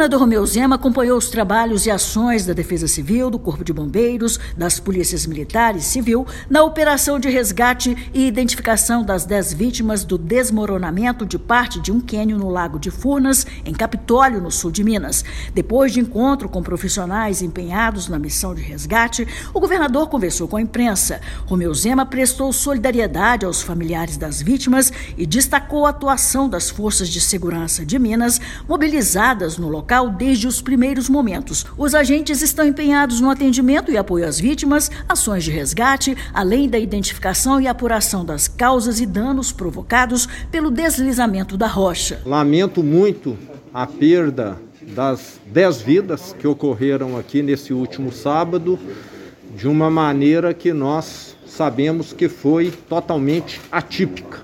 governador Romeu Zema acompanhou os trabalhos e ações da Defesa Civil, do Corpo de Bombeiros, das Polícias Militares e Civil na operação de resgate e identificação das 10 vítimas do desmoronamento de parte de um cânion no Lago de Furnas, em Capitólio, no sul de Minas. Depois de encontro com profissionais empenhados na missão de resgate, o governador conversou com a imprensa. Romeu Zema prestou solidariedade aos familiares das vítimas e destacou a atuação das forças de segurança de Minas, mobilizadas no local desde os primeiros momentos. Os agentes estão empenhados no atendimento e apoio às vítimas, ações de resgate, além da identificação e apuração das causas e danos provocados pelo deslizamento da rocha. Lamento muito a perda das 10 vidas que ocorreram aqui nesse último sábado, de uma maneira que nós sabemos que foi totalmente atípica.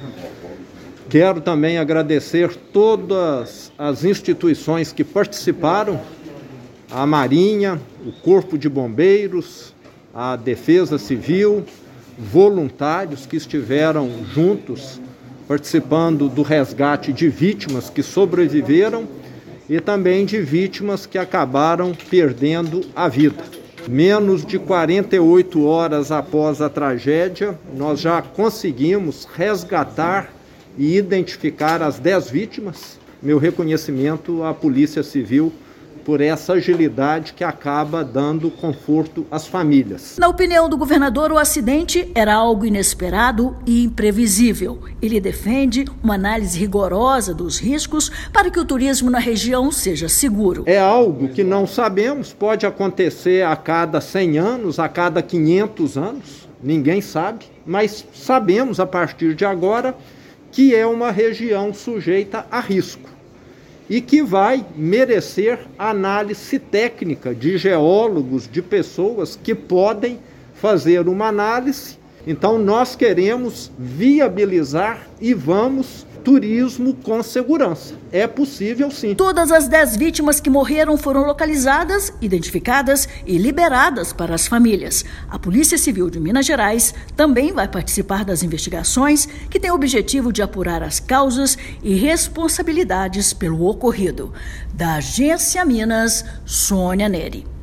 Quero também agradecer todas as instituições que participaram, a Marinha, o Corpo de Bombeiros, a Defesa Civil, voluntários que estiveram juntos participando do resgate de vítimas que sobreviveram e também de vítimas que acabaram perdendo a vida. Menos de 48 horas após a tragédia, nós já conseguimos resgatar e identificar as 10 vítimas. Meu reconhecimento à Polícia Civil por essa agilidade que acaba dando conforto às famílias. Na opinião do governador, o acidente era algo inesperado e imprevisível. Ele defende uma análise rigorosa dos riscos para que o turismo na região seja seguro. É algo que não sabemos, pode acontecer a cada 100 anos, a cada 500 anos, ninguém sabe, mas sabemos a partir de agora que é uma região sujeita a risco e que vai merecer análise técnica de geólogos, de pessoas que podem fazer uma análise. Então nós queremos viabilizar e vamos turismo com segurança. É possível sim. Todas as 10 vítimas que morreram foram localizadas, identificadas e liberadas para as famílias. A Polícia Civil de Minas Gerais também vai participar das investigações que têm o objetivo de apurar as causas e responsabilidades pelo ocorrido. Da Agência Minas, Sônia Neri.